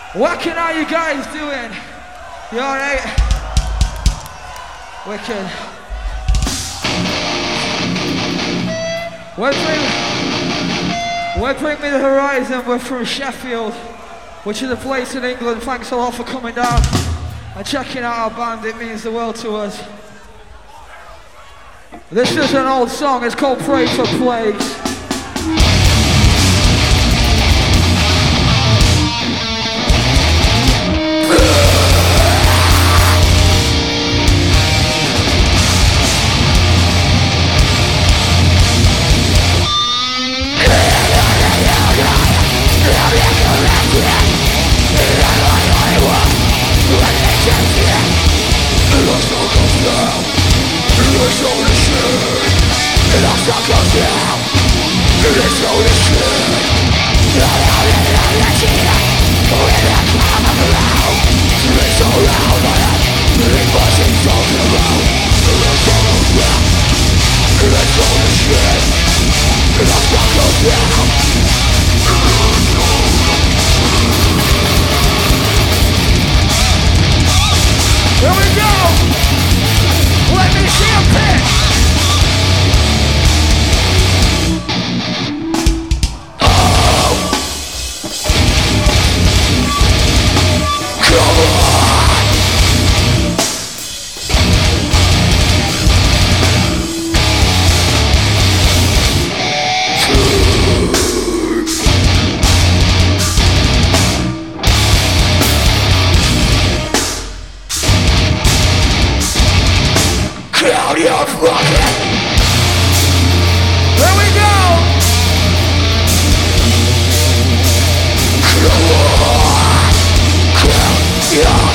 Wacken, how you guys doing? You alright? Wicked. We're Bring Me the Horizon. We're from Sheffield, which is a place in England. Thanks a lot for coming down and checking out our band. It means the world to us. This is an old song. It's called Pray for Plagues. Here we go! Let me see a pitch! Oh! Come on! Cloud of rocket. There we go. Cloud of blood.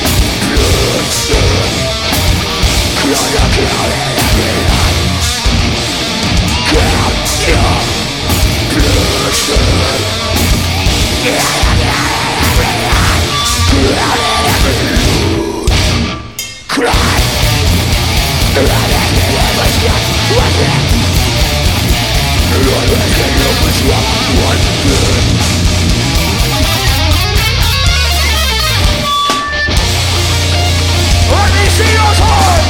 Cloud of everyone. Cloud of blood. Cry. Let me see your heart.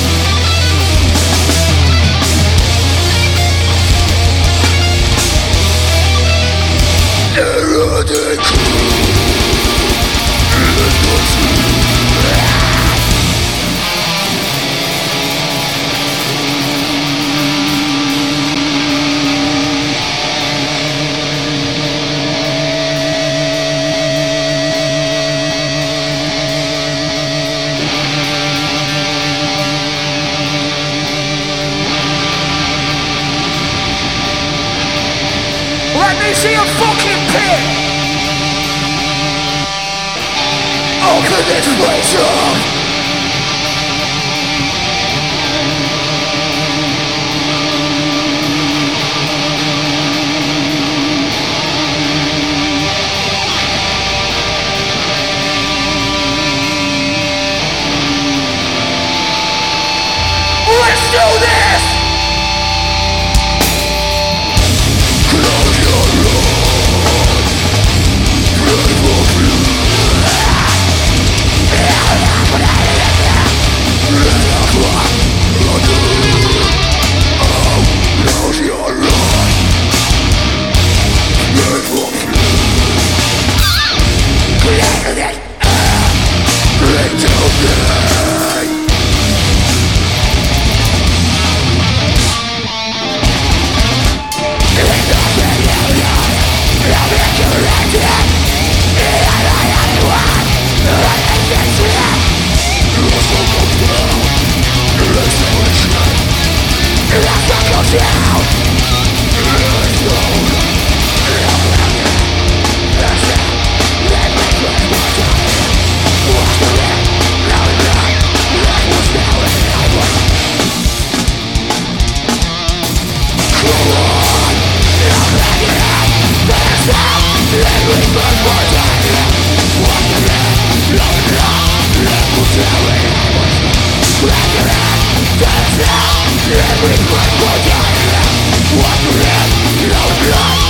Let me see a fucking pit! Open this place up! Let's do this! Every breath was dying. What the hell?